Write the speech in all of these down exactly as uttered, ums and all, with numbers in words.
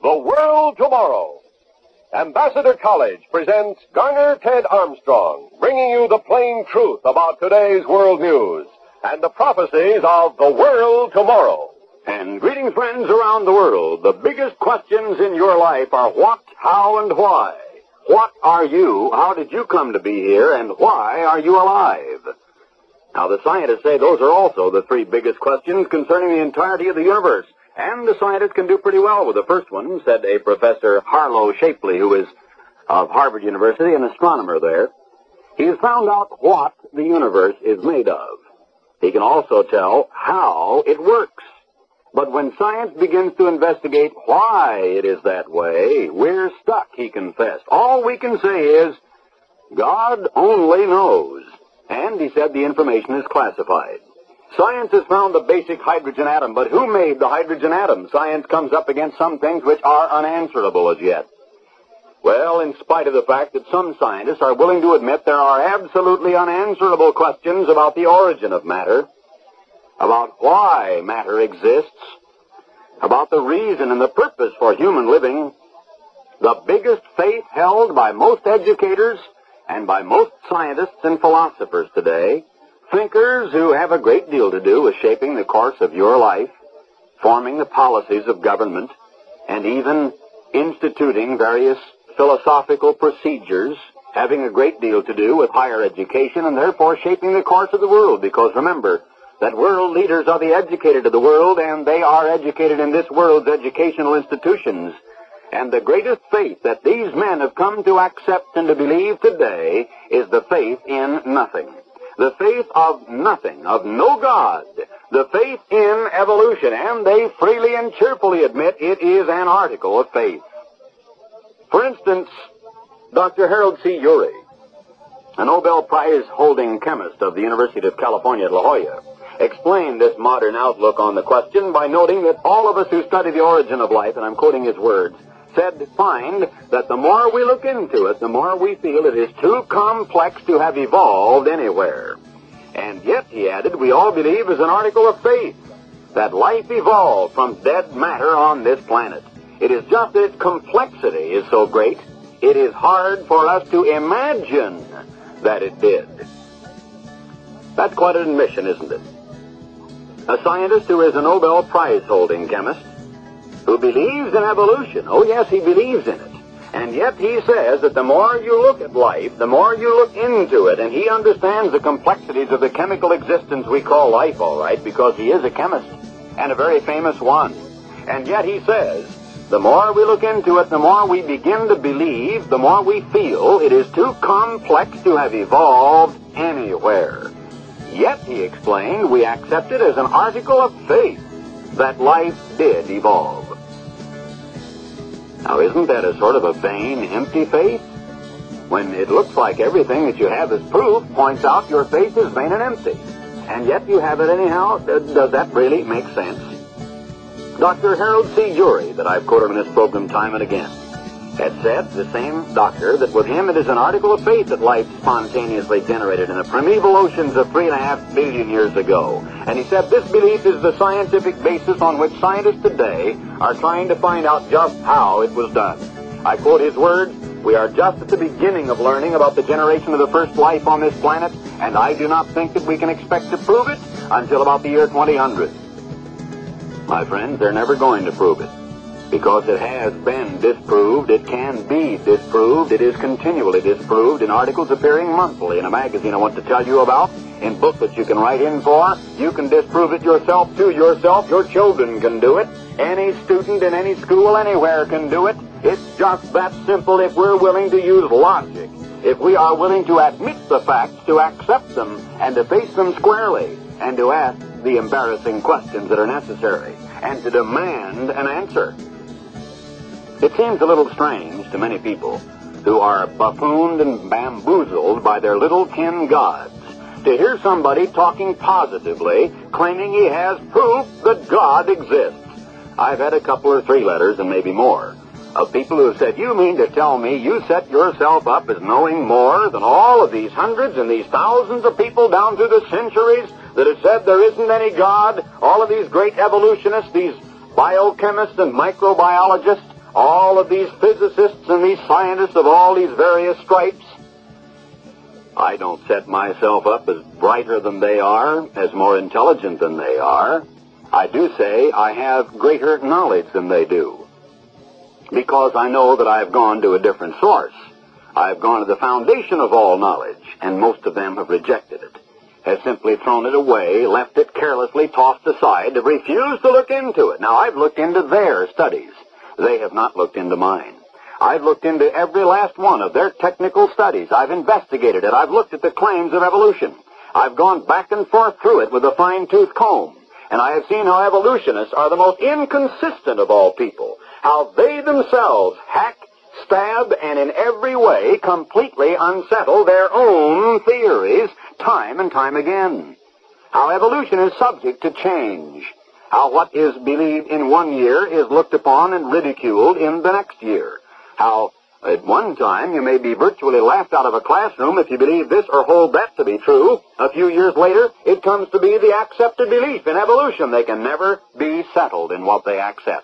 The World Tomorrow. Ambassador College presents Garner Ted Armstrong, bringing you the plain truth about today's world news and the prophecies of the world tomorrow. And greetings, friends around the world. The biggest questions in your life are what, how, and why. What are you? How did you come to be here? And why are you alive? Now, the scientists say those are also the three biggest questions concerning the entirety of the universe. And the scientists can do pretty well with the first one, said a Professor Harlow Shapley, who is of Harvard University, an astronomer there. He has found out what the universe is made of. He can also tell how it works. But when science begins to investigate why it is that way, we're stuck, he confessed. All we can say is, God only knows. And he said the information is classified. Science has found the basic hydrogen atom, but who made the hydrogen atom? Science comes up against some things which are unanswerable as yet. Well, in spite of the fact that some scientists are willing to admit there are absolutely unanswerable questions about the origin of matter, about why matter exists, about the reason and the purpose for human living, the biggest faith held by most educators and by most scientists and philosophers today, thinkers who have a great deal to do with shaping the course of your life, forming the policies of government, and even instituting various philosophical procedures, having a great deal to do with higher education and therefore shaping the course of the world. Because remember that world leaders are the educated of the world, and they are educated in this world's educational institutions. And the greatest faith that these men have come to accept and to believe today is the faith in nothing. The faith of nothing, of no God, the faith in evolution, and they freely and cheerfully admit it is an article of faith. For instance, Doctor Harold C. Urey, a Nobel Prize-holding chemist of the University of California at La Jolla, explained this modern outlook on the question by noting that all of us who study the origin of life, and I'm quoting his words, said, find that the more we look into it, the more we feel it is too complex to have evolved anywhere. And yet, he added, we all believe as an article of faith that life evolved from dead matter on this planet. It is just that its complexity is so great, it is hard for us to imagine that it did. That's quite an admission, isn't it? A scientist who is a Nobel Prize-holding chemist, who believes in evolution. Oh, yes, he believes in it. And yet he says that the more you look at life, the more you look into it, and he understands the complexities of the chemical existence we call life, all right, because he is a chemist, and a very famous one. And yet he says, the more we look into it, the more we begin to believe, the more we feel it is too complex to have evolved anywhere. Yet, he explained, we accept it as an article of faith that life did evolve. Now, isn't that a sort of a vain, empty faith? When it looks like everything that you have as proof points out your faith is vain and empty. And yet you have it anyhow. Does that really make sense? Doctor Harold C. Urey, that I've quoted in this program time and again, had said, the same doctor, that with him it is an article of faith that life spontaneously generated in the primeval oceans of three and a half billion years ago. And he said this belief is the scientific basis on which scientists today are trying to find out just how it was done. I quote his words, we are just at the beginning of learning about the generation of the first life on this planet, and I do not think that we can expect to prove it until about the year twenty hundred. My friends, they're never going to prove it. Because it has been disproved, it can be disproved, it is continually disproved in articles appearing monthly in a magazine I want to tell you about, in booklets you can write in for. You can disprove it yourself to yourself. Your children can do it. Any student in any school anywhere can do it. It's just that simple if we're willing to use logic, if we are willing to admit the facts, to accept them, and to face them squarely, and to ask the embarrassing questions that are necessary, and to demand an answer. It seems a little strange to many people who are buffooned and bamboozled by their little tin gods to hear somebody talking positively, claiming he has proof that God exists. I've had a couple or three letters, and maybe more, of people who have said, you mean to tell me you set yourself up as knowing more than all of these hundreds and these thousands of people down through the centuries that have said there isn't any God, all of these great evolutionists, these biochemists and microbiologists, all of these physicists and these scientists of all these various stripes, I don't set myself up as brighter than they are, as more intelligent than they are. I do say I have greater knowledge than they do, because I know that I've gone to a different source. I've gone to the foundation of all knowledge, and most of them have rejected it, have simply thrown it away, left it carelessly tossed aside, have refused to look into it. Now, I've looked into their studies. They have not looked into mine. I've looked into every last one of their technical studies. I've investigated it. I've looked at the claims of evolution. I've gone back and forth through it with a fine-tooth comb. And I have seen how evolutionists are the most inconsistent of all people. How they themselves hack, stab, and in every way completely unsettle their own theories time and time again. How evolution is subject to change. How what is believed in one year is looked upon and ridiculed in the next year. How at one time you may be virtually laughed out of a classroom if you believe this or hold that to be true. A few years later, it comes to be the accepted belief in evolution. They can never be settled in what they accept.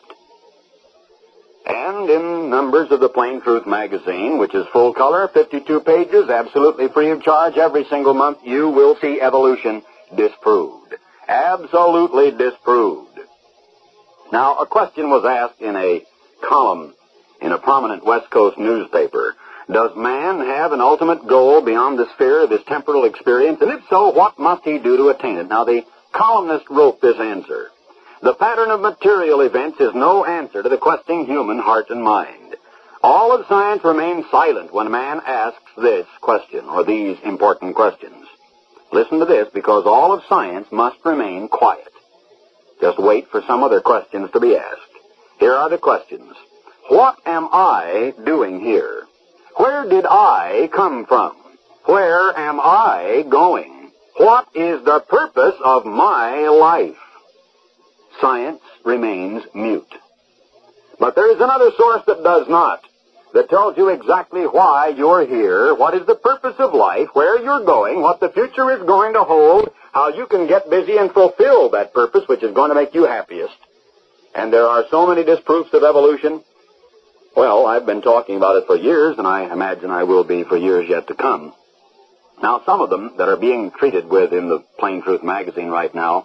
And in numbers of the Plain Truth magazine, which is full color, fifty-two pages, absolutely free of charge every single month, you will see evolution disproved. Absolutely disproved. Now, a question was asked in a column in a prominent West Coast newspaper. Does man have an ultimate goal beyond the sphere of his temporal experience? And if so, what must he do to attain it? Now, the columnist wrote this answer. The pattern of material events is no answer to the questing human heart and mind. All of science remains silent when man asks this question, or these important questions. Listen to this, because all of science must remain quiet. Just wait for some other questions to be asked. Here are the questions. What am I doing here? Where did I come from? Where am I going? What is the purpose of my life? Science remains mute. But there is another source that does not, that tells you exactly why you're here, what is the purpose of life, where you're going, what the future is going to hold, how you can get busy and fulfill that purpose which is going to make you happiest. And there are so many disproofs of evolution. Well, I've been talking about it for years, and I imagine I will be for years yet to come. Now, some of them that are being treated with in the Plain Truth magazine right now,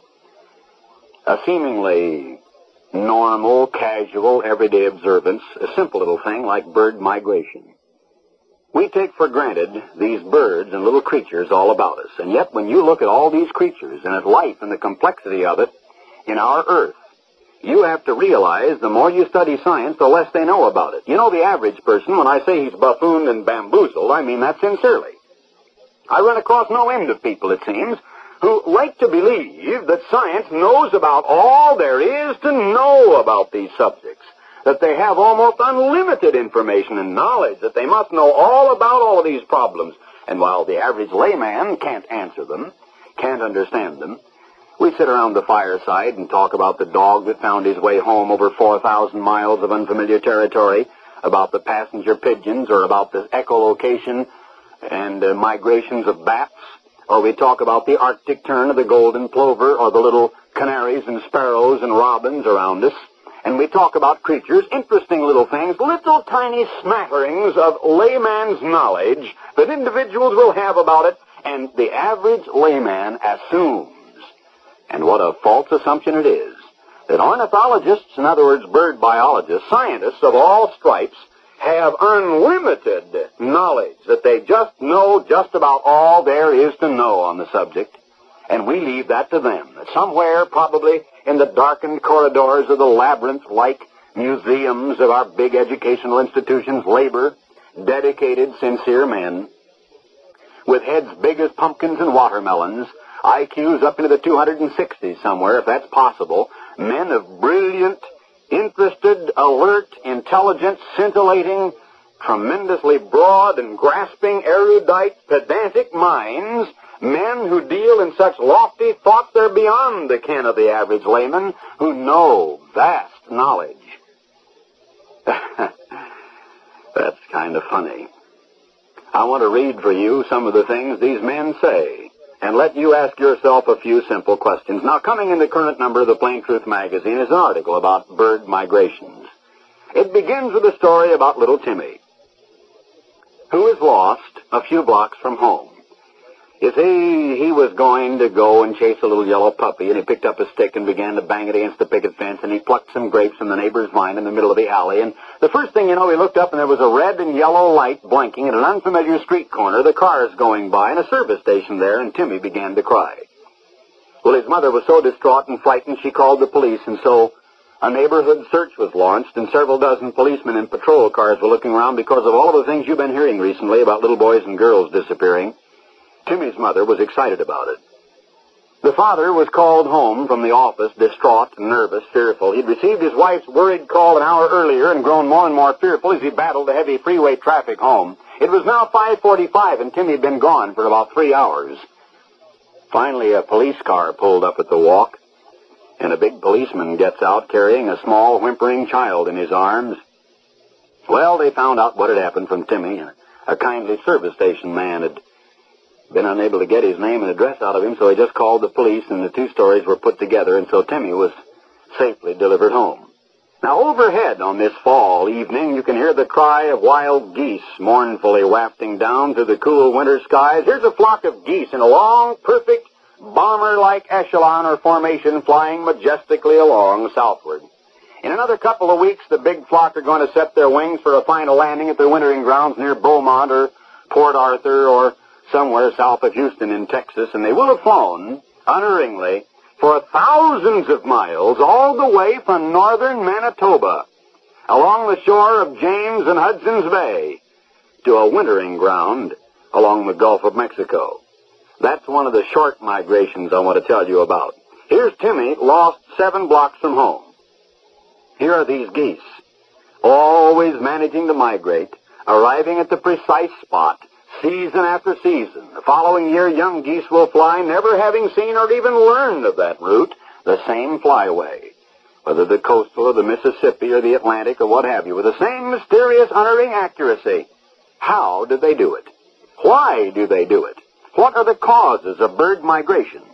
a seemingly normal, casual, everyday observance, a simple little thing like bird migration. We take for granted these birds and little creatures all about us, and yet when you look at all these creatures and at life and the complexity of it in our earth, you have to realize the more you study science, the less they know about it. You know, the average person, when I say he's buffooned and bamboozled, I mean that sincerely. I run across no end of people, it seems, who like to believe that science knows about all there is to know about these subjects, that they have almost unlimited information and knowledge, that they must know all about all of these problems. And while the average layman can't answer them, can't understand them, we sit around the fireside and talk about the dog that found his way home over four thousand miles of unfamiliar territory, about the passenger pigeons, or about the echolocation and uh, migrations of bats, or we talk about the Arctic tern of the golden plover, or the little canaries and sparrows and robins around us. And we talk about creatures, interesting little things, little tiny smatterings of layman's knowledge that individuals will have about it, and the average layman assumes, and what a false assumption it is, that ornithologists, in other words, bird biologists, scientists of all stripes, have unlimited knowledge, that they just know just about all there is to know on the subject, and we leave that to them. Somewhere, probably in the darkened corridors of the labyrinth-like museums of our big educational institutions, labor dedicated, sincere men, with heads big as pumpkins and watermelons, I Qs up into the two hundred sixties somewhere, if that's possible, men of brilliant, interested, alert, intelligent, scintillating, tremendously broad and grasping, erudite, pedantic minds, men who deal in such lofty thoughts they're beyond the ken of the average layman, who know vast knowledge. That's kind of funny. I want to read for you some of the things these men say, and let you ask yourself a few simple questions. Now, coming in the current number of the Plain Truth magazine is an article about bird migrations. It begins with a story about little Timmy, who is lost a few blocks from home. You see, he was going to go and chase a little yellow puppy, and he picked up a stick and began to bang it against the picket fence, and he plucked some grapes from the neighbor's vine in the middle of the alley, and the first thing you know, he looked up, and there was a red and yellow light blinking at an unfamiliar street corner, the cars going by, and a service station there, and Timmy began to cry. Well, his mother was so distraught and frightened, she called the police, and so a neighborhood search was launched, and several dozen policemen in patrol cars were looking around because of all of the things you've been hearing recently about little boys and girls disappearing. Timmy's mother was excited about it. The father was called home from the office, distraught, nervous, fearful. He'd received his wife's worried call an hour earlier and grown more and more fearful as he battled the heavy freeway traffic home. It was now five forty-five, and Timmy had been gone for about three hours. Finally, a police car pulled up at the walk, and a big policeman gets out carrying a small, whimpering child in his arms. Well, they found out what had happened from Timmy. A kindly service station man had been unable to get his name and address out of him, so he just called the police, and the two stories were put together, and so Timmy was safely delivered home. Now, overhead on this fall evening, you can hear the cry of wild geese mournfully wafting down through the cool winter skies. Here's a flock of geese in a long, perfect, bomber-like echelon or formation flying majestically along southward. In another couple of weeks, the big flock are going to set their wings for a final landing at their wintering grounds near Beaumont or Port Arthur or somewhere south of Houston in Texas, and they will have flown, unerringly, for thousands of miles all the way from northern Manitoba, along the shore of James and Hudson's Bay, to a wintering ground along the Gulf of Mexico. That's one of the short migrations I want to tell you about. Here's Timmy, lost seven blocks from home. Here are these geese, always managing to migrate, arriving at the precise spot, season after season. The following year, young geese will fly, never having seen or even learned of that route, the same flyway, whether the coastal or the Mississippi or the Atlantic or what have you, with the same mysterious, unerring accuracy. How did they do it? Why do they do it? What are the causes of bird migration?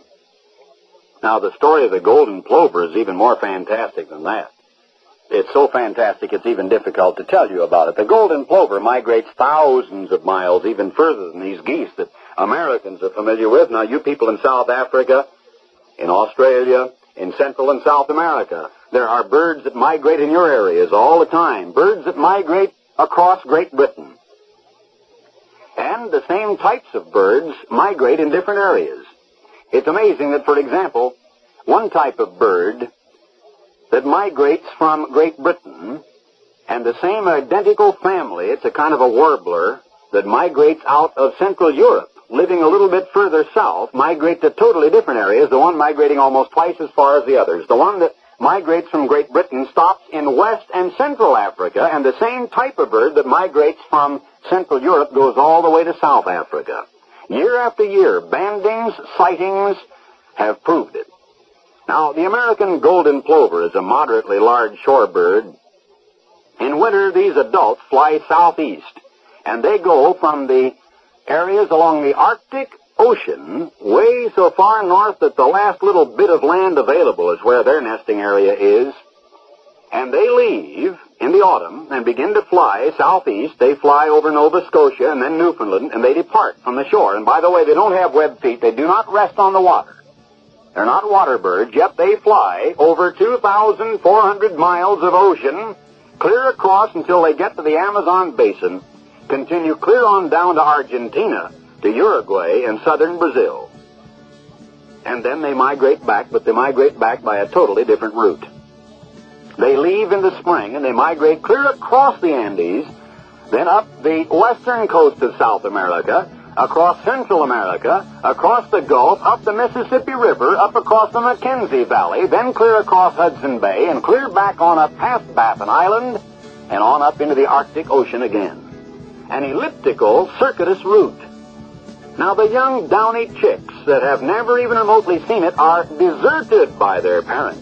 Now, the story of the golden plover is even more fantastic than that. It's so fantastic it's even difficult to tell you about it. The golden plover migrates thousands of miles, even further than these geese that Americans are familiar with. Now, you people in South Africa, in Australia, in Central and South America, there are birds that migrate in your areas all the time, birds that migrate across Great Britain. And the same types of birds migrate in different areas. It's amazing that, for example, one type of bird that migrates from Great Britain, and the same identical family, it's a kind of a warbler, that migrates out of Central Europe, living a little bit further south, migrate to totally different areas, the one migrating almost twice as far as the others. The one that migrates from Great Britain stops in West and Central Africa, and the same type of bird that migrates from Central Europe goes all the way to South Africa. Year after year, bandings, sightings have proved it. Now, the American golden plover is a moderately large shorebird. In winter, these adults fly southeast, and they go from the areas along the Arctic Ocean way so far north that the last little bit of land available is where their nesting area is. And they leave in the autumn and begin to fly southeast. They fly over Nova Scotia and then Newfoundland, and they depart from the shore. And by the way, they don't have web feet. They do not rest on the water. They're not water birds, yet they fly over two thousand four hundred miles of ocean, clear across until they get to the Amazon basin, continue clear on down to Argentina, to Uruguay and southern Brazil. And then they migrate back, but they migrate back by a totally different route. They leave in the spring, and they migrate clear across the Andes, then up the western coast of South America, across Central America, across the Gulf, up the Mississippi River, up across the Mackenzie Valley, then clear across Hudson Bay, and clear back on up past Baffin Island, and on up into the Arctic Ocean again. An elliptical, circuitous route. Now, the young downy chicks that have never even remotely seen it are deserted by their parents.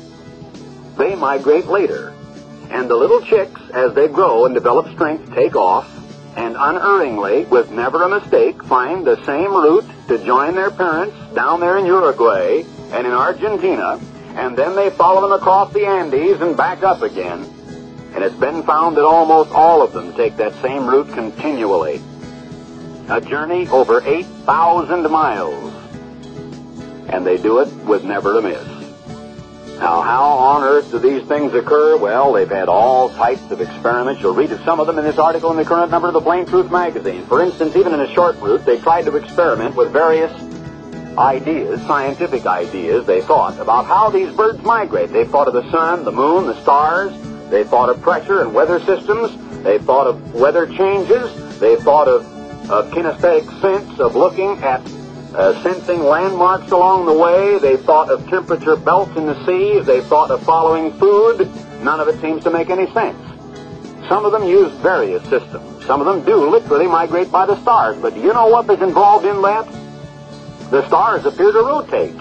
They migrate later, and the little chicks, as they grow and develop strength, take off, and unerringly, with never a mistake, find the same route to join their parents down there in Uruguay and in Argentina, and then they follow them across the Andes and back up again. And it's been found that almost all of them take that same route continually. A journey over eight thousand miles. And they do it with never a miss. Now, how on earth do these things occur? Well, they've had all types of experiments. You'll read of some of them in this article in the current number of the Plain Truth magazine. For instance, even in a short route, they tried to experiment with various ideas, scientific ideas, they thought, about how these birds migrate. They thought of the sun, the moon, the stars. They thought of pressure and weather systems. They thought of weather changes. They thought of, of kinesthetic sense, of looking at Uh, sensing landmarks along the way. They thought of temperature belts in the sea. They thought of following food. None of it seems to make any sense. Some of them use various systems. Some of them do literally migrate by the stars. But do you know what is involved in that? The stars appear to rotate.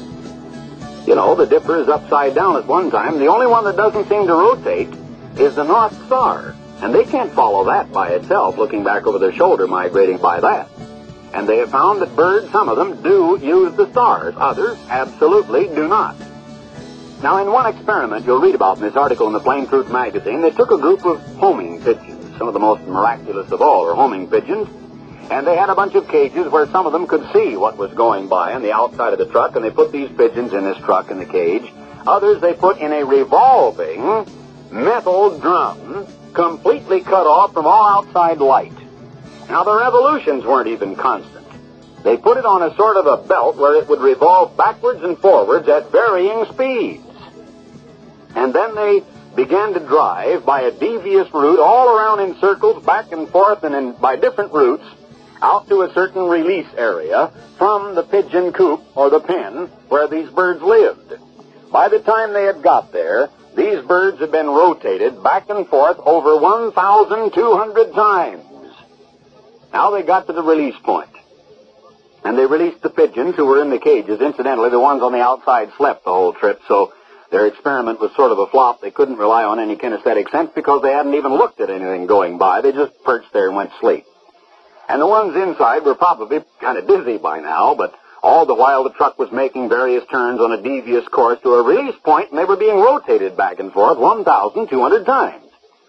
You know, the Dipper is upside down at one time. The only one that doesn't seem to rotate is the North Star. And they can't follow that by itself, looking back over their shoulder, migrating by that. And they have found that birds, some of them, do use the stars. Others absolutely do not. Now, in one experiment you'll read about in this article in the Plain Truth magazine, they took a group of homing pigeons. Some of the most miraculous of all are homing pigeons. And they had a bunch of cages where some of them could see what was going by on the outside of the truck, and they put these pigeons in this truck in the cage. Others they put in a revolving metal drum, completely cut off from all outside light. Now, the revolutions weren't even constant. They put it on a sort of a belt where it would revolve backwards and forwards at varying speeds. And then they began to drive by a devious route all around in circles, back and forth, and in, by different routes, out to a certain release area from the pigeon coop or the pen where these birds lived. By the time they had got there, these birds had been rotated back and forth over one thousand two hundred times. Now they got to the release point, and they released the pigeons who were in the cages. Incidentally, the ones on the outside slept the whole trip, so their experiment was sort of a flop. They couldn't rely on any kinesthetic sense because they hadn't even looked at anything going by. They just perched there and went to sleep. And the ones inside were probably kind of dizzy by now, but all the while the truck was making various turns on a devious course to a release point, and they were being rotated back and forth one thousand two hundred times.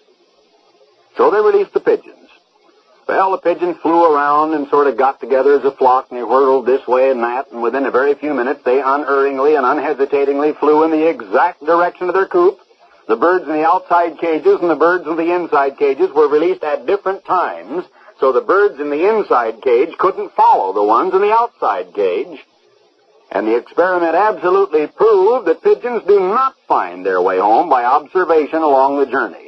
So they released the pigeons. Well, the pigeons flew around and sort of got together as a flock, and they whirled this way and that, and within a very few minutes, they unerringly and unhesitatingly flew in the exact direction of their coop. The birds in the outside cages and the birds in the inside cages were released at different times, so the birds in the inside cage couldn't follow the ones in the outside cage. And the experiment absolutely proved that pigeons do not find their way home by observation along the journey.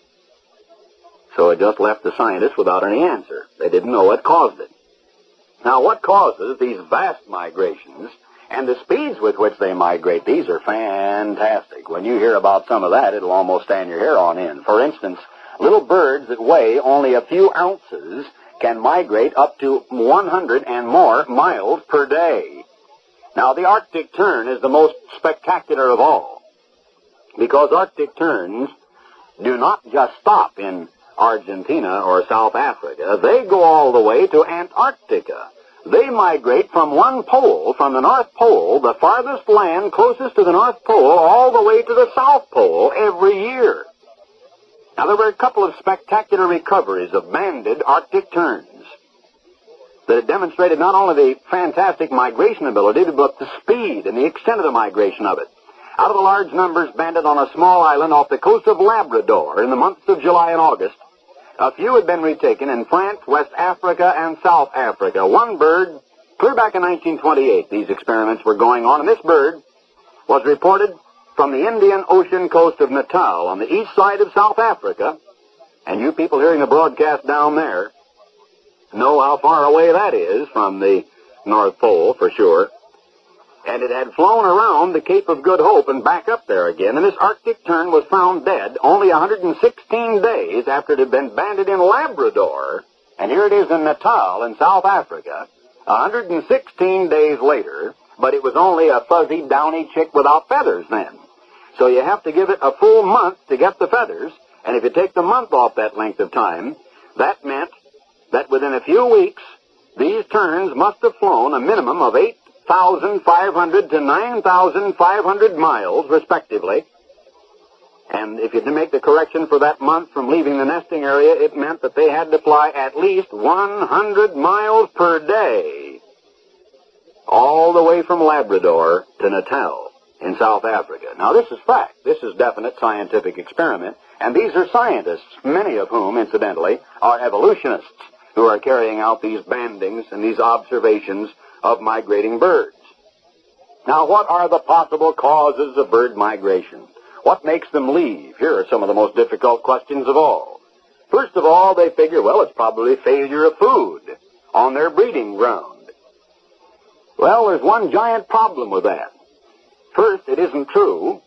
So it just left the scientists without any answer. They didn't know what caused it. Now, what causes these vast migrations and the speeds with which they migrate, these are fantastic. When you hear about some of that, it'll almost stand your hair on end. For instance, little birds that weigh only a few ounces can migrate up to one hundred and more miles per day. Now, the Arctic tern is the most spectacular of all, because Arctic terns do not just stop in Argentina or South Africa. They go all the way to Antarctica. They migrate from one pole, from the North Pole, the farthest land closest to the North Pole, all the way to the South Pole every year. Now, there were a couple of spectacular recoveries of banded Arctic terns that had demonstrated not only the fantastic migration ability, but the speed and the extent of the migration of it. Out of the large numbers banded on a small island off the coast of Labrador in the months of July and August, a few had been retaken in France, West Africa, and South Africa. One bird, clear back in nineteen twenty-eight, these experiments were going on, and this bird was reported from the Indian Ocean coast of Natal on the east side of South Africa. And you people hearing the broadcast down there know how far away that is from the North Pole, for sure. And it had flown around the Cape of Good Hope and back up there again, and this Arctic tern was found dead only one hundred sixteen days after it had been banded in Labrador, and here it is in Natal in South Africa, one hundred sixteen days later, but it was only a fuzzy, downy chick without feathers then. So you have to give it a full month to get the feathers, and if you take the month off that length of time, that meant that within a few weeks, these terns must have flown a minimum of eight thousand five hundred to nine thousand five hundred miles, respectively. And if you did make the correction for that month from leaving the nesting area, it meant that they had to fly at least one hundred miles per day, all the way from Labrador to Natal in South Africa. Now, this is fact. This is definite scientific experiment. And these are scientists, many of whom, incidentally, are evolutionists who are carrying out these bandings and these observations of migrating birds. Now, what are the possible causes of bird migration? What makes them leave? Here are some of the most difficult questions of all. First of all, they figure, well, it's probably failure of food on their breeding ground. Well, there's one giant problem with that. First, it isn't true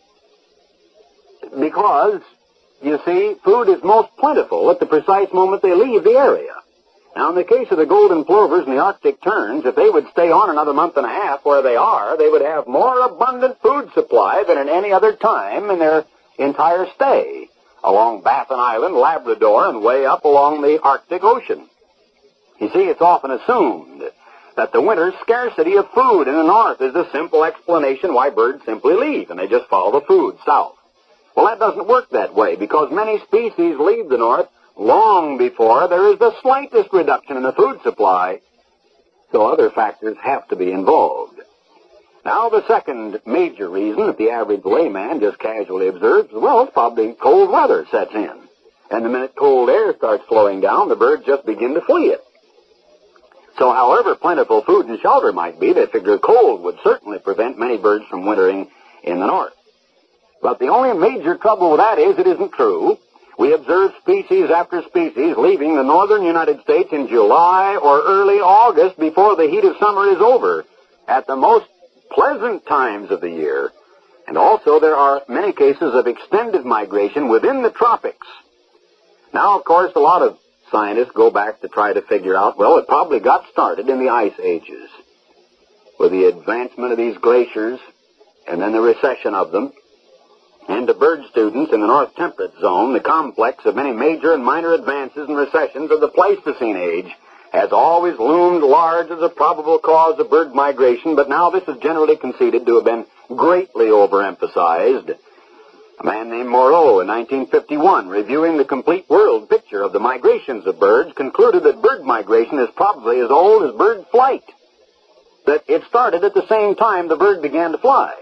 because, you see, food is most plentiful at the precise moment they leave the area. Now, in the case of the golden plovers and the Arctic terns, if they would stay on another month and a half where they are, they would have more abundant food supply than at any other time in their entire stay along Baffin Island, Labrador, and way up along the Arctic Ocean. You see, it's often assumed that the winter scarcity of food in the north is the simple explanation why birds simply leave, and they just follow the food south. Well, that doesn't work that way, because many species leave the north long before there is the slightest reduction in the food supply, so other factors have to be involved. Now, the second major reason that the average layman just casually observes, well, it's probably cold weather sets in. And the minute cold air starts flowing down, the birds just begin to flee it. So however plentiful food and shelter might be, they figure cold would certainly prevent many birds from wintering in the north. But the only major trouble with that is it isn't true. We observe species after species leaving the northern United States in July or early August before the heat of summer is over, at the most pleasant times of the year. And also there are many cases of extended migration within the tropics. Now, of course, a lot of scientists go back to try to figure out, well, it probably got started in the ice ages, with the advancement of these glaciers and then the recession of them. And to bird students in the North Temperate Zone, the complex of many major and minor advances and recessions of the Pleistocene age has always loomed large as a probable cause of bird migration, but now this is generally conceded to have been greatly overemphasized. A man named Moreau in nineteen fifty-one, reviewing the complete world picture of the migrations of birds, concluded that bird migration is probably as old as bird flight, that it started at the same time the bird began to fly.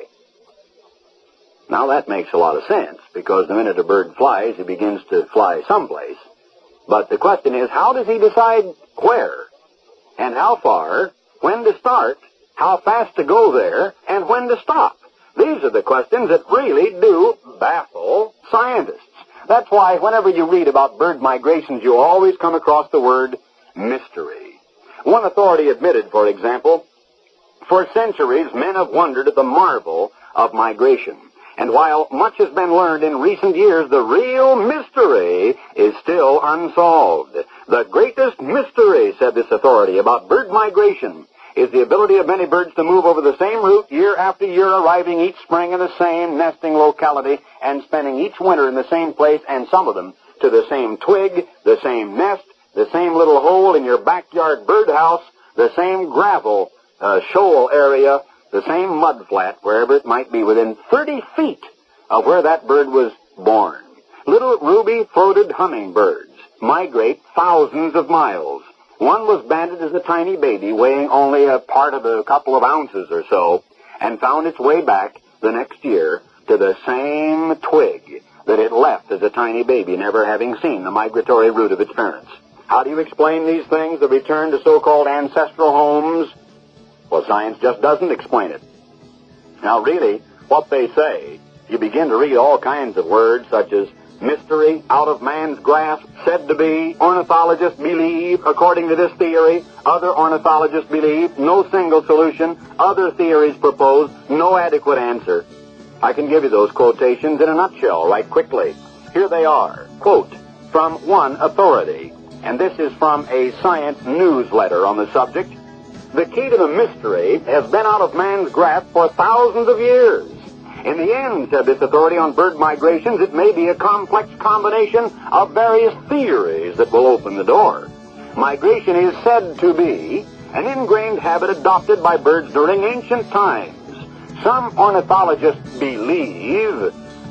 Now, that makes a lot of sense, because the minute a bird flies, he begins to fly someplace. But the question is, how does he decide where, and how far, when to start, how fast to go there, and when to stop? These are the questions that really do baffle scientists. That's why whenever you read about bird migrations, you always come across the word mystery. One authority admitted, for example, for centuries men have wondered at the marvel of migration. And while much has been learned in recent years, the real mystery is still unsolved. The greatest mystery, said this authority, about bird migration is the ability of many birds to move over the same route year after year, arriving each spring in the same nesting locality and spending each winter in the same place, and some of them to the same twig, the same nest, the same little hole in your backyard birdhouse, the same gravel uh, shoal area, the same mud flat, wherever it might be, within thirty feet of where that bird was born. Little ruby-throated hummingbirds migrate thousands of miles. One was banded as a tiny baby, weighing only a part of a couple of ounces or so, and found its way back the next year to the same twig that it left as a tiny baby, never having seen the migratory route of its parents. How do you explain these things, the return to so-called ancestral homes? Well, science just doesn't explain it. Now, really, what they say, you begin to read all kinds of words such as mystery, out of man's grasp, said to be, ornithologists believe, according to this theory, other ornithologists believe, no single solution, other theories proposed, no adequate answer. I can give you those quotations in a nutshell right quickly. Here they are. Quote, from one authority, and this is from a science newsletter on the subject. The key to the mystery has been out of man's grasp for thousands of years. In the end, said this authority on bird migrations, it may be a complex combination of various theories that will open the door. Migration is said to be an ingrained habit adopted by birds during ancient times. Some ornithologists believe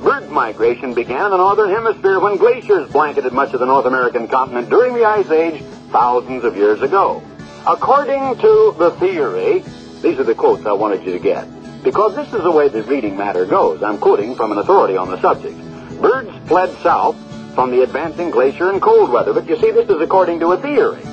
Bird migration began in the northern hemisphere when glaciers blanketed much of the North American continent during the Ice Age thousands of years ago. According to the theory, these are the quotes I wanted you to get, because this is the way the reading matter goes. I'm quoting from an authority on the subject. Birds fled south from the advancing glacier and cold weather, but you see, this is according to a theory.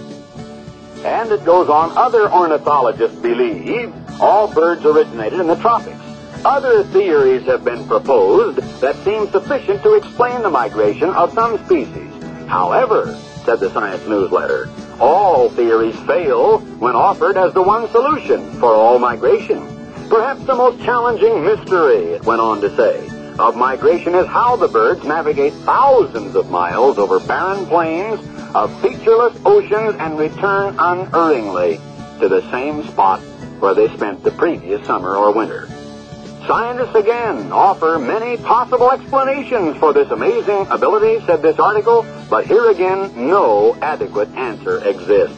And it goes on, other ornithologists believe all birds originated in the tropics. Other theories have been proposed that seem sufficient to explain the migration of some species. However, said the Science Newsletter, all theories fail when offered as the one solution for all migration. Perhaps the most challenging mystery, it went on to say, of migration is how the birds navigate thousands of miles over barren plains of featureless oceans and return unerringly to the same spot where they spent the previous summer or winter. Scientists again offer many possible explanations for this amazing ability, said this article, but here again, no adequate answer exists.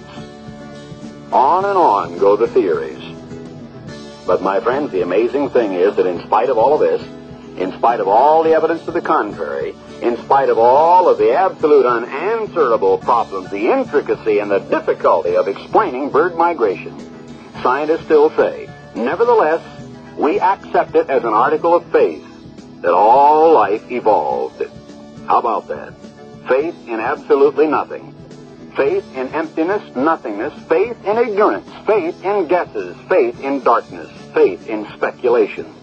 On and on go the theories. But my friends, the amazing thing is that in spite of all of this, in spite of all the evidence to the contrary, in spite of all of the absolute unanswerable problems, the intricacy and the difficulty of explaining bird migration, scientists still say, nevertheless, we accept it as an article of faith that all life evolved. How about that? Faith in absolutely nothing. Faith in emptiness, nothingness. Faith in ignorance. Faith in guesses. Faith in darkness. Faith in speculation.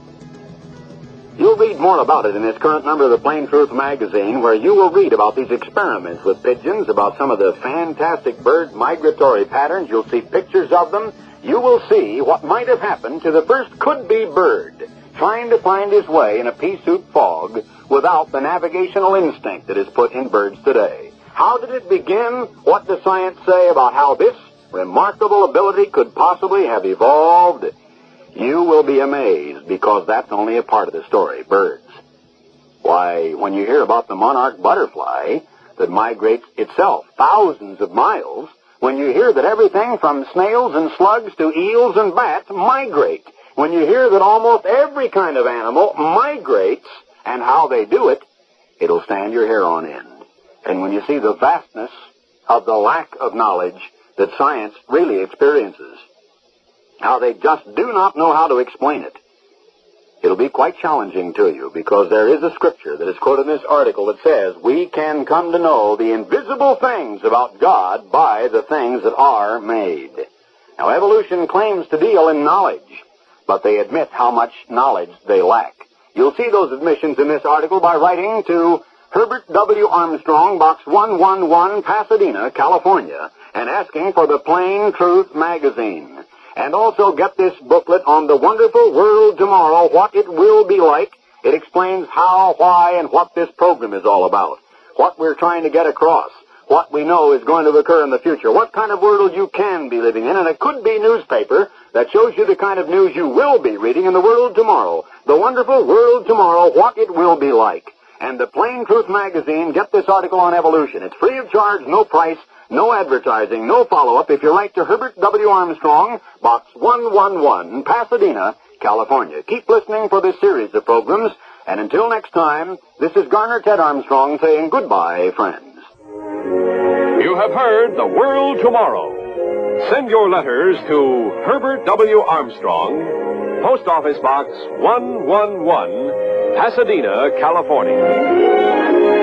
You'll read more about it in this current number of the Plain Truth magazine, where you will read about these experiments with pigeons, about some of the fantastic bird migratory patterns. You'll see pictures of them. You will see what might have happened to the first could-be bird trying to find his way in a pea-soup fog without the navigational instinct that is put in birds today. How did it begin? What does science say about how this remarkable ability could possibly have evolved? You will be amazed, because that's only a part of the story, birds. Why, when you hear about the monarch butterfly that migrates itself thousands of miles, when you hear that everything from snails and slugs to eels and bats migrate, when you hear that almost every kind of animal migrates and how they do it, it'll stand your hair on end. And when you see the vastness of the lack of knowledge that science really experiences, how they just do not know how to explain it, it'll be quite challenging to you, because there is a scripture that is quoted in this article that says we can come to know the invisible things about God by the things that are made. Now, evolution claims to deal in knowledge, but they admit how much knowledge they lack. You'll see those admissions in this article by writing to Herbert W. Armstrong, Box one one one, Pasadena, California, and asking for the Plain Truth magazine. And also get this booklet on the wonderful world tomorrow, What It Will Be Like. It explains how, why, and what this program is all about. What we're trying to get across. What we know is going to occur in the future. What kind of world you can be living in. And it could be newspaper that shows you the kind of news you will be reading in the world tomorrow. The wonderful world tomorrow, What It Will Be Like. And the Plain Truth magazine, get this article on evolution. It's free of charge, no price. No advertising, no follow-up if you write to Herbert W. Armstrong, Box one one one, Pasadena, California. Keep listening for this series of programs, and until next time, this is Garner Ted Armstrong saying goodbye, friends. You have heard The World Tomorrow. Send your letters to Herbert W. Armstrong, Post Office Box one one one, Pasadena, California.